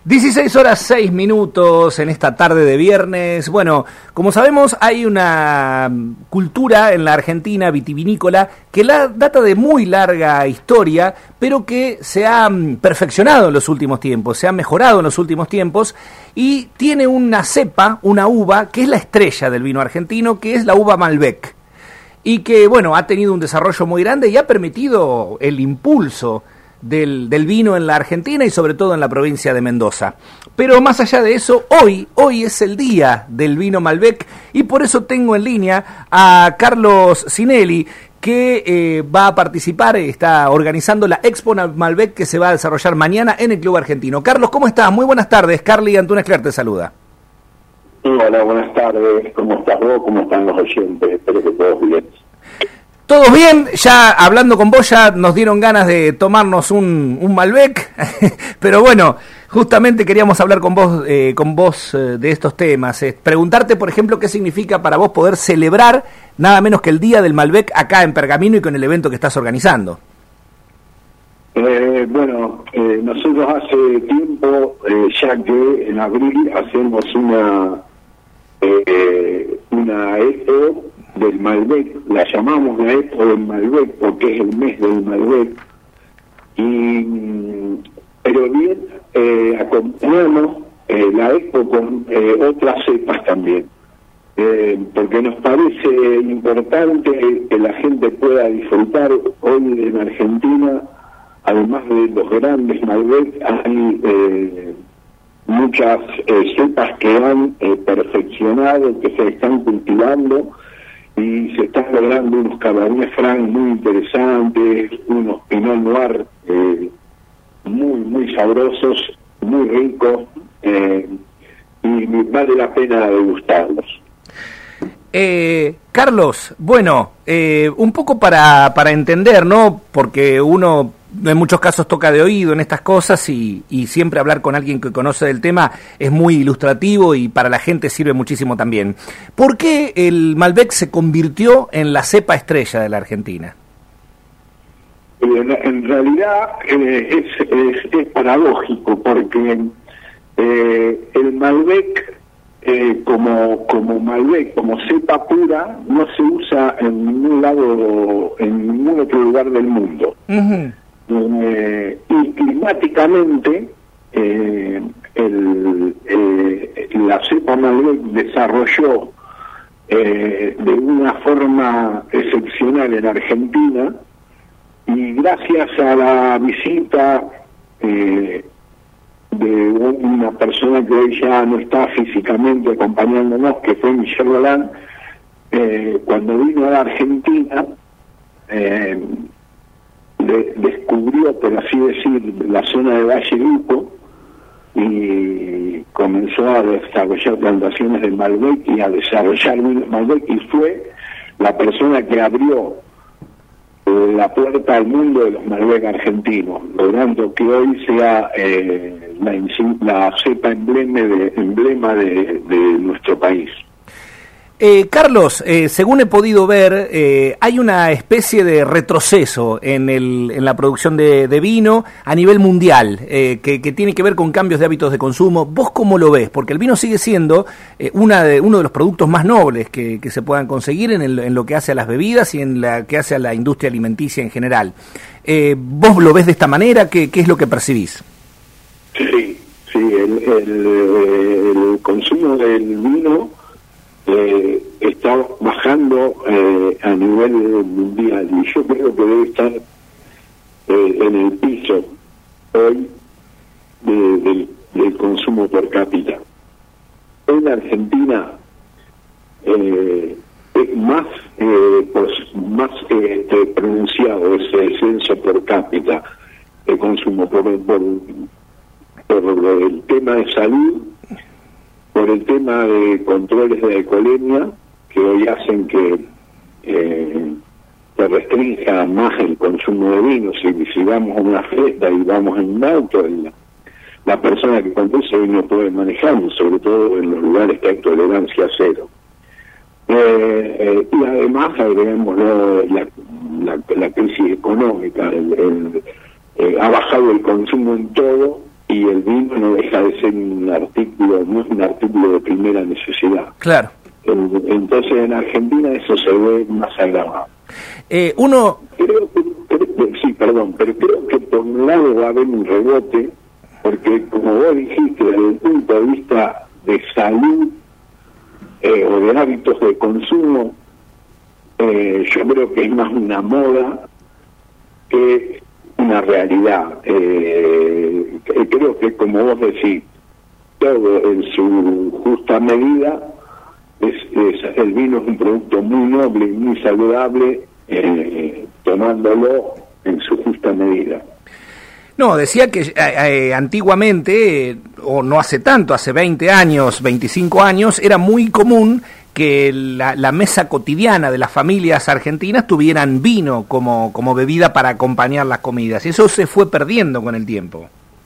16:06 en esta tarde de viernes. Bueno, como sabemos, hay una cultura en la Argentina vitivinícola que data de muy larga historia, pero que se ha perfeccionado en los últimos tiempos, se ha mejorado en los últimos tiempos y tiene una cepa, una uva, que es la estrella del vino argentino, que es la uva Malbec. Y que, bueno, ha tenido un desarrollo muy grande y ha permitido el impulso del vino en la Argentina y sobre todo en la provincia de Mendoza. Pero más allá de eso, hoy es el día del vino Malbec y por eso tengo en línea a Carlos Cinelli, que va a participar, está organizando la Expo Malbec que se va a desarrollar mañana en el Club Argentino. Carlos, ¿cómo estás? Muy buenas tardes. Carly Antunes Cler te saluda. Hola, buenas tardes. ¿Cómo estás vos? ¿Cómo están los oyentes? Espero que todos bien. Todo bien, ya hablando con vos ya nos dieron ganas de tomarnos un Malbec, pero bueno, justamente queríamos hablar con vos de estos temas, preguntarte por ejemplo qué significa para vos poder celebrar nada menos que el Día del Malbec acá en Pergamino y con el evento que estás organizando. Nosotros hace tiempo, ya que en abril hacemos una expo del Malbec, la llamamos la Expo del Malbec porque es el mes del Malbec, pero bien acompañamos la Expo con otras cepas también, porque nos parece importante que la gente pueda disfrutar. Hoy en Argentina, además de los grandes Malbec, hay muchas cepas que han perfeccionado, que se están cultivando, y se están logrando unos Cabernet Franc muy interesantes, unos Pinot Noir muy sabrosos, muy ricos, y vale la pena degustarlos. Carlos, bueno, un poco para entender, ¿no? Porque uno en muchos casos toca de oído en estas cosas y siempre hablar con alguien que conoce del tema es muy ilustrativo y para la gente sirve muchísimo también. ¿Por qué el Malbec se convirtió en la cepa estrella de la Argentina? En realidad es paradójico porque el Malbec como Malbec, como cepa pura, no se usa en ningún lado, en ningún otro lugar del mundo. Uh-huh. Y climáticamente la cepa Malbec desarrolló de una forma excepcional en Argentina, y gracias a la visita de una persona que hoy ya no está físicamente acompañándonos, que fue Michel Roland, cuando vino a la Argentina, descubrió, por así decir, la zona de Valle Luco y comenzó a desarrollar plantaciones de Malbec y a desarrollar Malbec, y fue la persona que abrió la puerta al mundo de los Malbec argentinos, logrando que hoy sea la cepa emblema de nuestro país. Carlos, según he podido ver, hay una especie de retroceso en la producción de vino a nivel mundial, que tiene que ver con cambios de hábitos de consumo. ¿Vos cómo lo ves? Porque el vino sigue siendo uno de los productos más nobles que se puedan conseguir en lo que hace a las bebidas y en lo que hace a la industria alimenticia en general. ¿Vos lo ves de esta manera? ¿Qué es lo que percibís? Sí, el consumo del vino está bajando a nivel mundial, y yo creo que debe estar en el piso hoy del consumo per cápita. En Argentina es más pronunciado ese descenso per cápita de consumo por el tema de salud, por el tema de controles de alcoholemia, que hoy hacen que se restrinja más el consumo de vino. Si vamos a una fiesta y vamos en un auto, la persona que conduce hoy no puede manejar, sobre todo en los lugares que hay tolerancia cero. Y además agregamos la crisis económica, ha bajado el consumo en todo, y el vino no deja de ser un artículo, no es un artículo de primera necesidad. Claro. Entonces en Argentina eso se ve más agravado. Pero creo que por un lado va a haber un rebote, porque como vos dijiste, desde el punto de vista de salud o de hábitos de consumo, yo creo que es más una moda que una realidad. Creo que, como vos decís, todo en su justa medida, el vino es un producto muy noble y muy saludable, tomándolo en su justa medida. No, decía que antiguamente, o no hace tanto, hace 20 años, 25 años, era muy común que la mesa cotidiana de las familias argentinas tuvieran vino como bebida para acompañar las comidas. Y eso se fue perdiendo con el tiempo.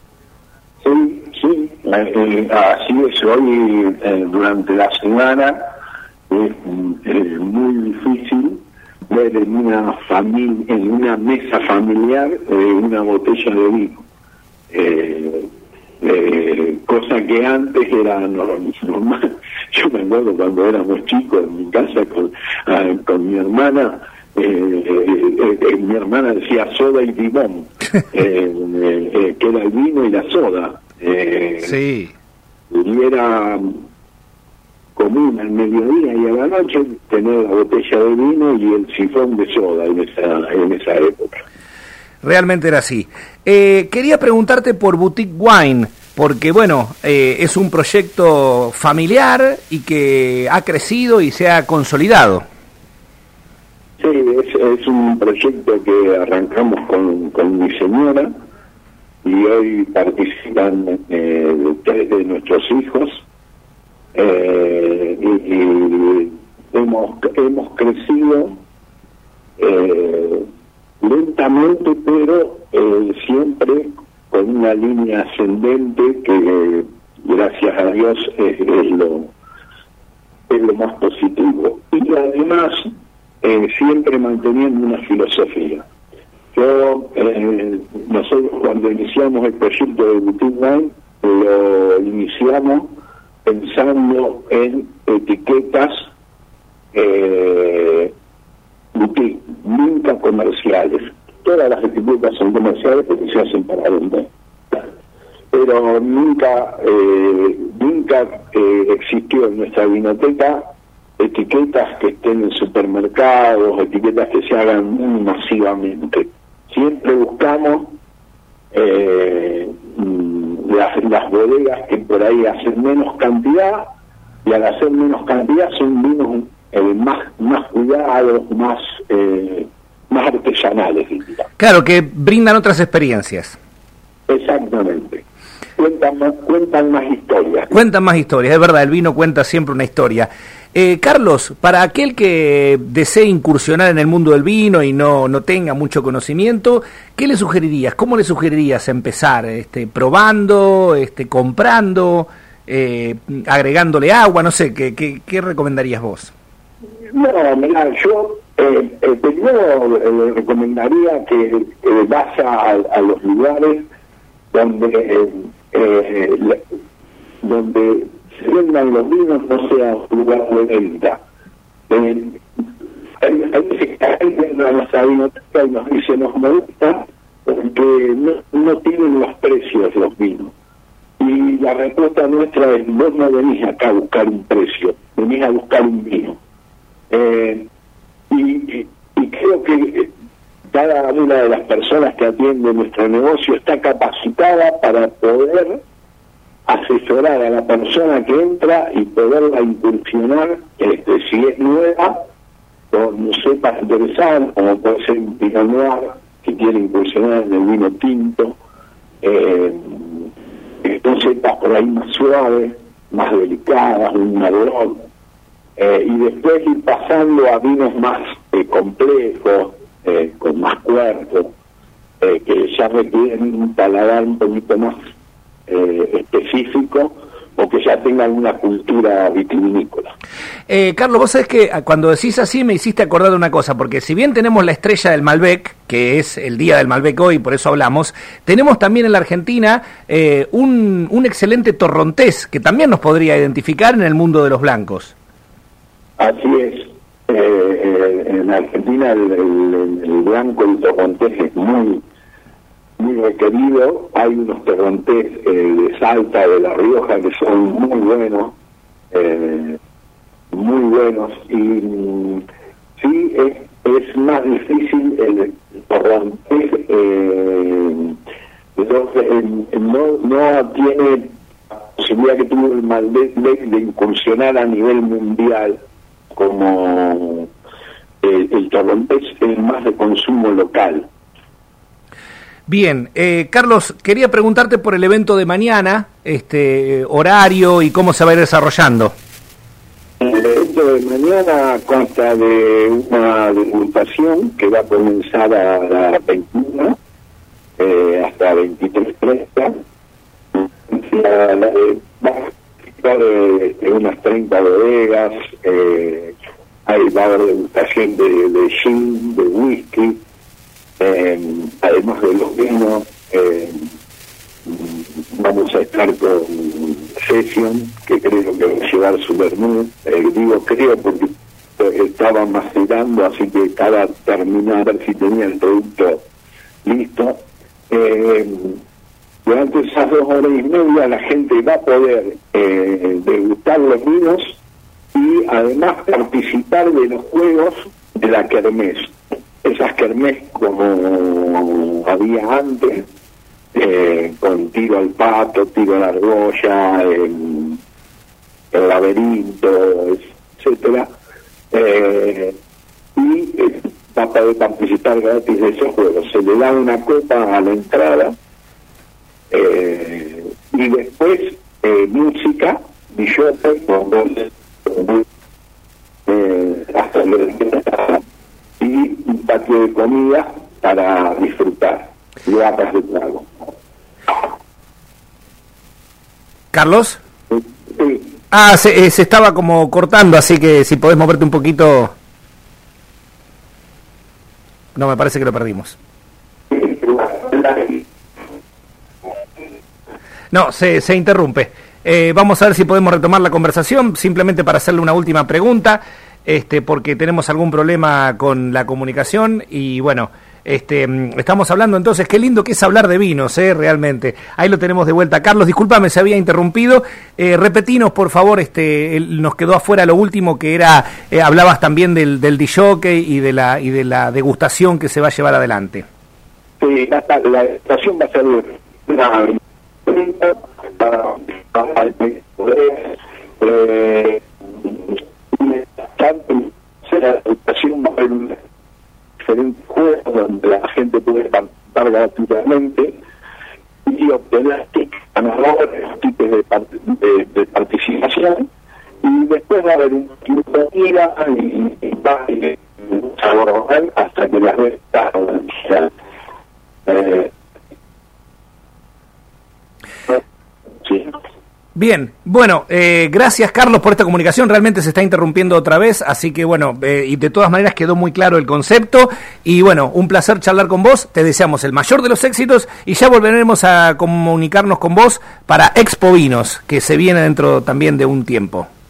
Sí, así es. Hoy, durante la semana, es muy difícil ver en una mesa familiar una botella de vino, cosa que antes era normal. Yo me acuerdo cuando éramos chicos en mi casa con mi hermana, mi hermana decía soda y limón, que era el vino y la soda, sí. Y era común al mediodía y a la noche tener la botella de vino y el sifón de soda en esa época. Realmente era así. Quería preguntarte por Boutique Wine, porque bueno, es un proyecto familiar y que ha crecido y se ha consolidado. Sí, es un proyecto que arrancamos con mi señora y hoy participan 3 de nuestros hijos. Y hemos crecido lentamente, pero siempre con una línea ascendente que, gracias a Dios, es lo más positivo. Y además, siempre manteniendo una filosofía. Nosotros cuando iniciamos el proyecto de Boutique Wine, lo iniciamos pensando en etiquetas boutique, nunca comerciales. Todas las etiquetas son comerciales porque se hacen para vender, pero nunca existió en nuestra vinoteca etiquetas que estén en supermercados, etiquetas que se hagan muy masivamente. Siempre buscamos las bodegas que por ahí hacen menos cantidad, y al hacer menos cantidad son vinos más cuidados, más artesanales, diría. Claro, que brindan otras experiencias. Exactamente. Cuentan más historias. Cuentan más historias, es verdad, el vino cuenta siempre una historia. Carlos, para aquel que desee incursionar en el mundo del vino y no tenga mucho conocimiento, ¿qué le sugerirías? ¿Cómo le sugerirías empezar? ¿Probando? ¿Comprando? ¿Agregándole agua? No sé, ¿qué recomendarías vos? No, mirá, yo primero le recomendaría que vaya a los lugares donde se vendan los vinos, no sea un lugar de venta. Hay veces que alguien a nuestra vinoteca y nos dice nos molesta porque no tienen los precios los vinos. Y la respuesta nuestra es: vos no venís acá a buscar un precio, venís a buscar un vino. Y creo que cada una de las personas que atiende nuestro negocio está capacitada para poder asesorar a la persona que entra y poderla incursionar, si es nueva o no sepa interesar, como puede ser un Pinot Noir que quiere incursionar en el vino tinto, son cepas por ahí más suaves, más delicadas, un madurón, y después ir pasando a vinos más complejos, con más cuerpo, que ya requieren un paladar un poquito más específico, o que ya tengan una cultura vitivinícola. Carlos, vos sabés que cuando decís así me hiciste acordar de una cosa, porque si bien tenemos la estrella del Malbec, que es el día del Malbec hoy, por eso hablamos, tenemos también en la Argentina un excelente torrontés, que también nos podría identificar en el mundo de los blancos. Así es. En Argentina el blanco, el torrontés es muy requerido. Hay unos torrontés de Salta, de La Rioja, que son muy buenos, y sí, es más difícil el torrontés, no tiene posibilidad que tuvo el Malbec de incursionar a nivel mundial como el torrontés es más de consumo local. Bien, Carlos, quería preguntarte por el evento de mañana, horario y cómo se va a ir desarrollando. El evento de mañana consta de una degustación que va a comenzar a las 21 hasta 23:30. Va a estar unas 30 bodegas, va a haber degustación de gin, de whisky, además de los vinos. Vamos a estar con Session, que creo que va a llevar su vermut. Digo creo porque estaba macerando, así que estaba terminando a ver si tenía el producto listo. Durante esas 2 horas y media la gente va a poder degustar los vinos y además participar de los juegos de la kermés. Esas kermés como había antes, con tiro al pato, tiro a la argolla, el laberinto, etcétera, y va a poder participar gratis de esos juegos. Se le da una copa a la entrada, y después música, billote, hasta y un patio de comida para disfrutar, latas de trago. ¿Carlos? Sí. Se estaba como cortando, así que si podés moverte un poquito. No, me parece que lo perdimos. No, se interrumpe. Vamos a ver si podemos retomar la conversación, simplemente para hacerle una última pregunta, porque tenemos algún problema con la comunicación y bueno, estamos hablando entonces, qué lindo que es hablar de vinos, realmente. Ahí lo tenemos de vuelta. Carlos, discúlpame, se había interrumpido. Repetinos, por favor, nos quedó afuera lo último que era, hablabas también del disjockey y de la degustación que se va a llevar adelante. Sí, la degustación va a ser una la educación va a haber un diferente juego donde la gente puede participar gratuitamente y obtener tickets ganadores, tickets de participación, y después va a haber un tipo de ira y va a ir un sabor oral hasta que las ventas sí. Bien, bueno, gracias Carlos por esta comunicación, realmente se está interrumpiendo otra vez, así que bueno, y de todas maneras quedó muy claro el concepto, y bueno, un placer charlar con vos, te deseamos el mayor de los éxitos, y ya volveremos a comunicarnos con vos para Expo Vinos, que se viene dentro también de un tiempo.